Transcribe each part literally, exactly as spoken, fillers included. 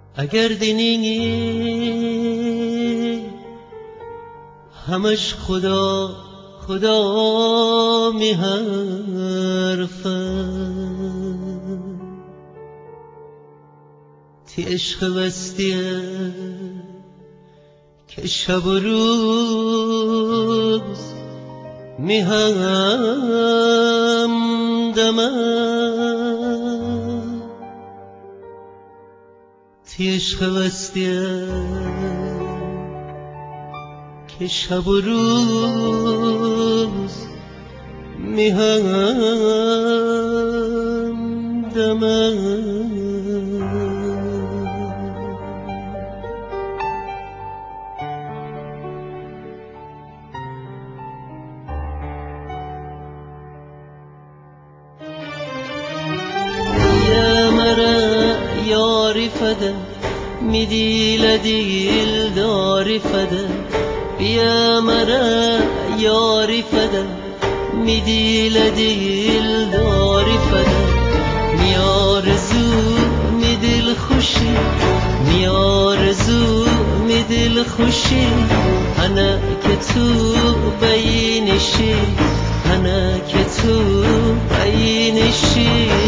اگر دینی همش خدا خدا می حرفم تی عشق وستیه که شب و روز می همدمم تی عشق وستیه که شب و روز می همدمم یاری فده میدی لدیل داری فده بیا مرا یاری فده میدی لدیل داری فده میارزو می دل خوشی میارزو می دل خوشی انا که تو بینشی انا که تو بینشی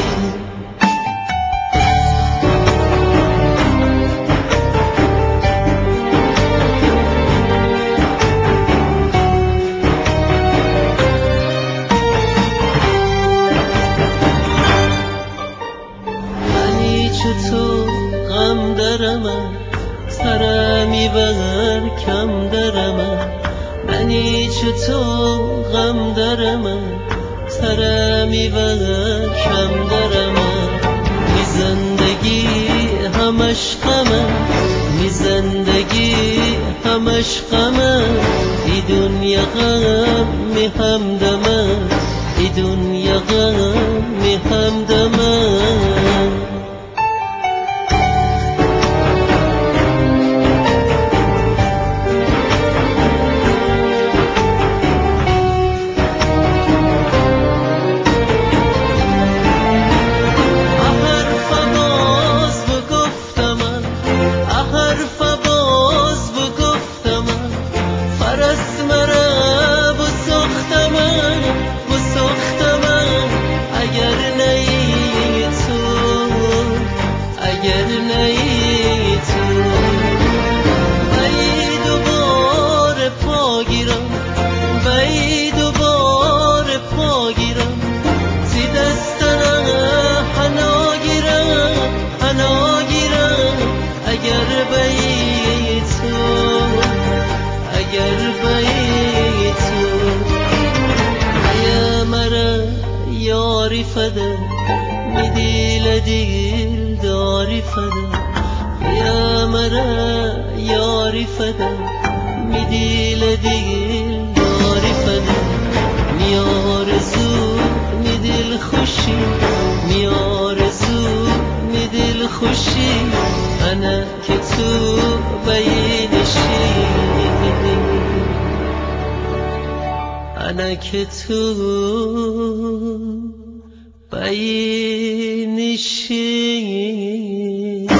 تو غم درم سرم میبر کم درم منی چو تو غم درم سرم میبر کم درم می زندگی همش غمه می زندگی همش غمه ای دنیا غم می همدمه ای دنیا غم می همدمه یاری فده میدی لدیل داری فده بیا مرا یاری فده میدی لدیل داری فده میارزو می دل خوشی میارزو می دل خوشی انا که تو بینشی انا که تو بینشی